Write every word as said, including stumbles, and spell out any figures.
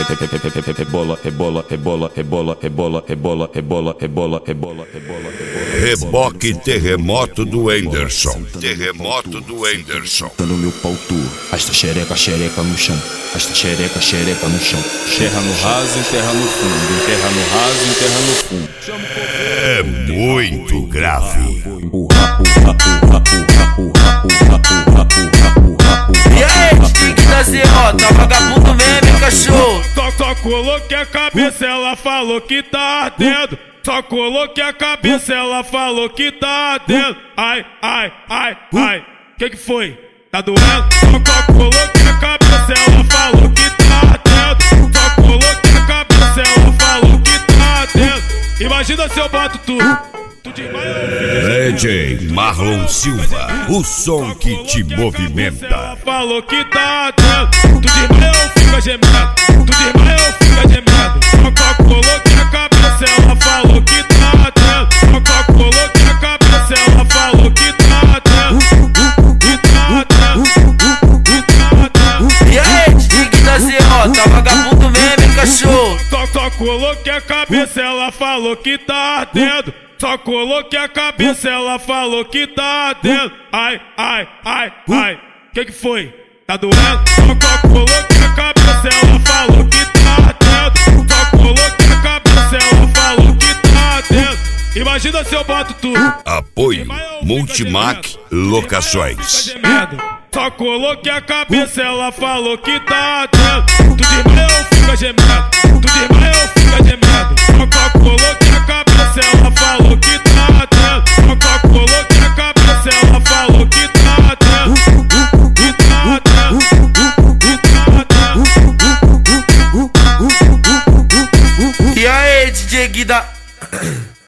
Rebola, rebola, rebola, rebola, rebola, rebola, rebola, rebola, rebola, rebola. Reboque terremoto do Anderson. Terremoto do Anderson. Tá no meu pau tu, esta xereca, xereca no chão. Esta xereca, xereca no chão. Terra no raso, enterra no fundo. Terra no raso, enterra no fundo. É muito grave. Empurra, empurra, empurra, empurra, empurra, empurra, empurra. E aí, Tique da Z O, tá vagabundo mesmo, hein, cachorro? Só, só coloquei a cabeça, ela falou que tá ardendo. Só coloquei a cabeça, ela falou que tá ardendo. Ai, ai, ai, ai, que que foi? Tá doendo? Só, só coloquei a cabeça, ela falou que tá ardendo. Só coloquei a cabeça, ela falou que tá ardendo. Imagina se eu boto tudo. D J Marlon Silva, o som que te movimenta. Ela falou que tá ardendo. Tu desmaia ou fica gemendo? Tu desmaia ou fica gemendo? Só, só coloquei a cabeça, ela falou que tá ardendo. Só, só coloquei a cabeça, ela falou que tá ardendo. Que tá ardendo. Que tá ardendo. E aí, Tique da Z O, tá vagabundo mesmo, hein, cachorro? Só, só coloquei a cabeça, ela falou que tá ardendo. Só coloquei a cabeça, ela falou que tá ardendo. Ai, ai, ai, ai, que que foi? Tá doendo? Só, só coloquei a cabeça, ela falou que tá ardendo. Só coloquei a cabeça, ela falou que tá ardendo. Imagina se eu boto tudo. Apoio Multimac Locações. Só coloquei a cabeça, ela falou que tá ardendo. Tu desmaia ou fica gemendo? Tu desmaia ou fica gemendo? Só, só coloquei a cabeça, ela falou que tá ardendo. Só, só coloquei a cabeça, ela falou que tá ardendo. Que tá ardendo. Que tá ardendo. E aí, D J Guida...